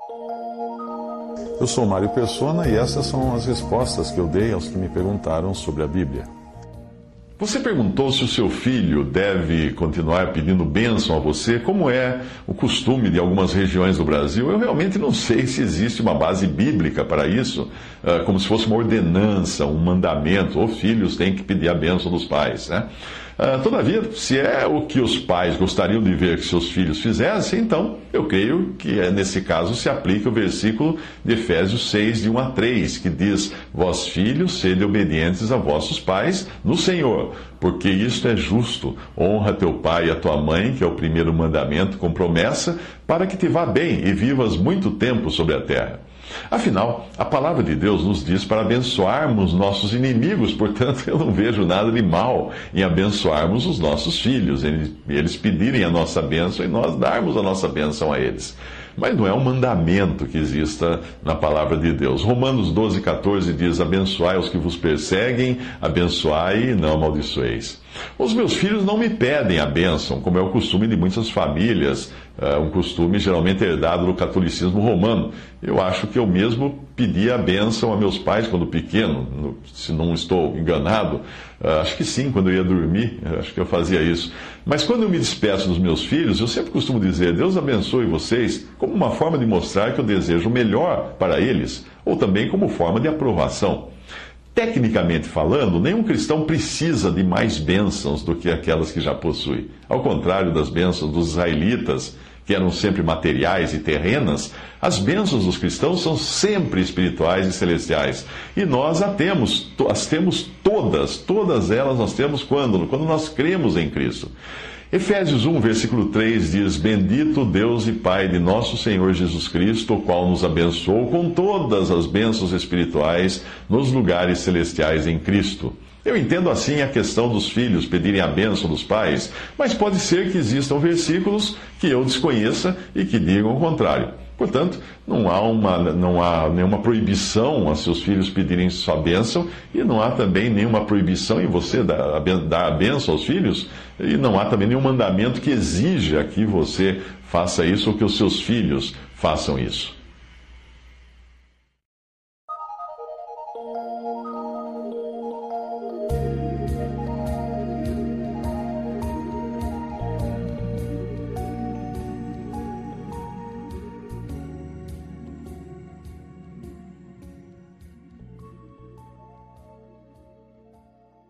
Eu sou Mário Persona e essas são as respostas que eu dei aos que me perguntaram sobre a Bíblia. Você perguntou se o seu filho deve continuar pedindo bênção a você, como é o costume de algumas regiões do Brasil. Eu realmente não sei se existe uma base bíblica para isso, como se fosse uma ordenança, um mandamento. Os filhos têm que pedir a bênção dos pais, né? Todavia, se é o que os pais gostariam de ver que seus filhos fizessem, então eu creio que nesse caso se aplica o versículo de Efésios 6, de 1 a 3, que diz: Vós, filhos, sede obedientes a vossos pais no Senhor, porque isto é justo. Honra teu pai e a tua mãe, que é o primeiro mandamento com promessa, para que te vá bem e vivas muito tempo sobre a terra. Afinal, a palavra de Deus nos diz para abençoarmos nossos inimigos, portanto eu não vejo nada de mal em abençoarmos os nossos filhos, eles pedirem a nossa bênção e nós darmos a nossa bênção a eles. Mas não é um mandamento que exista na palavra de Deus. Romanos 12, 14 diz: Abençoai os que vos perseguem, abençoai e não amaldiçoeis. Os meus filhos não me pedem a bênção, como é o costume de muitas famílias, um costume geralmente herdado do catolicismo romano. Eu acho que eu mesmo pedi a bênção a meus pais quando pequeno, se não estou enganado. Acho que sim, quando eu ia dormir, acho que eu fazia isso. Mas quando eu me despeço dos meus filhos, eu sempre costumo dizer: Deus abençoe vocês, como uma forma de mostrar que eu desejo o melhor para eles, ou também como forma de aprovação. Tecnicamente falando, nenhum cristão precisa de mais bênçãos do que aquelas que já possui. Ao contrário das bênçãos dos israelitas, que eram sempre materiais e terrenas, as bênçãos dos cristãos são sempre espirituais e celestiais. E nós as temos todas elas nós temos quando nós cremos em Cristo. Efésios 1, versículo 3 diz: Bendito Deus e Pai de nosso Senhor Jesus Cristo, o qual nos abençoou com todas as bênçãos espirituais nos lugares celestiais em Cristo. Eu entendo assim a questão dos filhos pedirem a bênção dos pais, mas pode ser que existam versículos que eu desconheça e que digam o contrário. Portanto, não há nenhuma proibição a seus filhos pedirem sua bênção, e não há também nenhuma proibição em você dar a bênção aos filhos, e não há também nenhum mandamento que exija que você faça isso ou que os seus filhos façam isso.